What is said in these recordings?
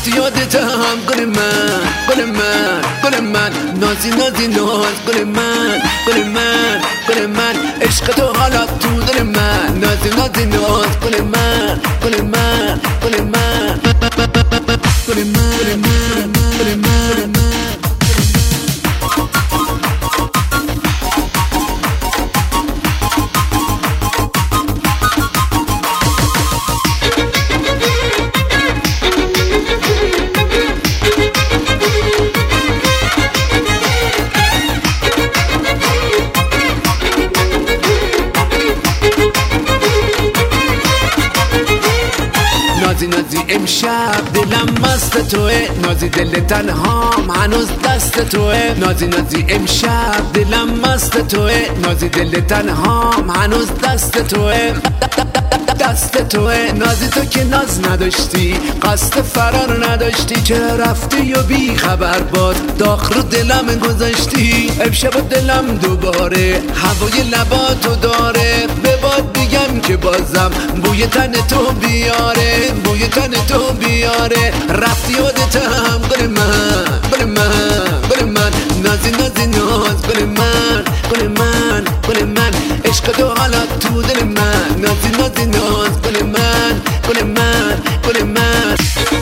رفتی یادتم گل من گل من گل من نازی نازی ناز گل من گل من گل من عشق تو حالا تو دل من نازی نازی ناز گل من گل من گل من گل من گل من نازی نازی امشب دلم مست توه نازی دل تنهام هنوز دست توه نازی نازی امشب دلم مست توه نازی دل تنهام هنوز دست توه دست توه نازی تو که ناز نداشتی قصد فرار نداشتی چرا رفتی و بی خبر باد داغ رو دلم گذاشتی امشب دلم دوباره هوای لباتو داره به باد بگم که بازم بوی تن تو بیاره بوی تن تو بیاره رفتی یادتم گل من گل من گل من نازی نازی ناز گل من گل من گل من عشق تو حالا تو دل من نازی نازی ناز گل من گل من گل من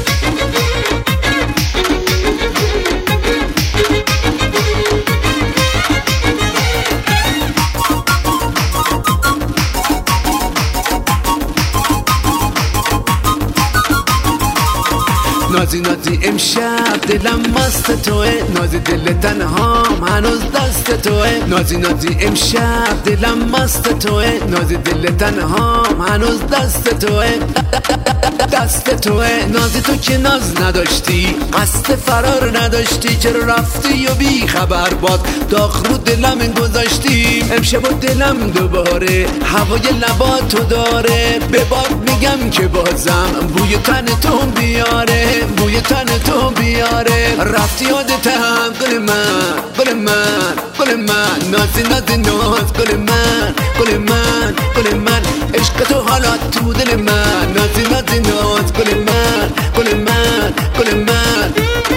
نازی نازی امشب دلم مست توه نازی دل تنهام هنوز دست توه نازی نازی امشب دلم مست توه نازی دل تنهام هنوز دست توه دست توه نازی تو که ناز نداشتی قصد فرار نداشتی چرا رفتی و بی خبر باد داغ رو دلم گذاشتی امشب دلم دوباره هوای لباتو داره به باد میگم که بازم بوی تن تو بیاره بوی تن تو بیاره رفتی یادتم گل من گل من گل من نازی نازی ناز گل من گل من گل من عشق تو حالا تو دل من نازی نازی ناز گل من گل من گل من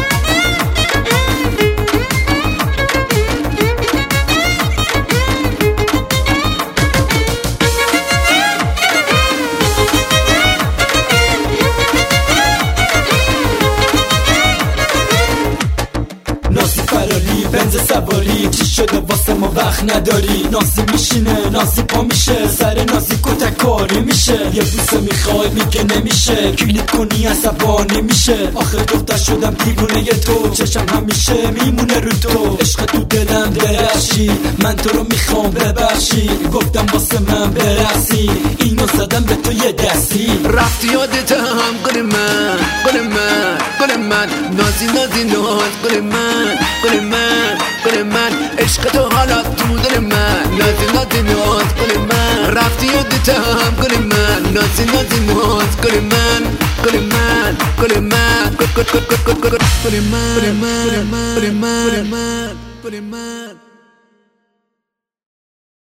بنز سواری چی شده واسه ما وقت نداری نازی میشینه نازی پا میشه سر نازی کتک کاری میشه یه بوسه میخوای میگه نمیشه کلیک کنی عصبانی میشه آخه دختر شدم دیوونه تو چشم همیشه میمونه رو تو عشق تو دلم درشی من تو رو میخوام ببخشی گفتم واسه من برسی اینو زدم به تو یه دستی رفتی یادتم گل من گل من گل من نازی نازی ناز گل من گل من گل من عشق تو حالا تو دل من نازی نازی ناز گل من رفتی یادتم گل من نازی نازی ناز گل من گل من گل من گل من گل من گل من گل من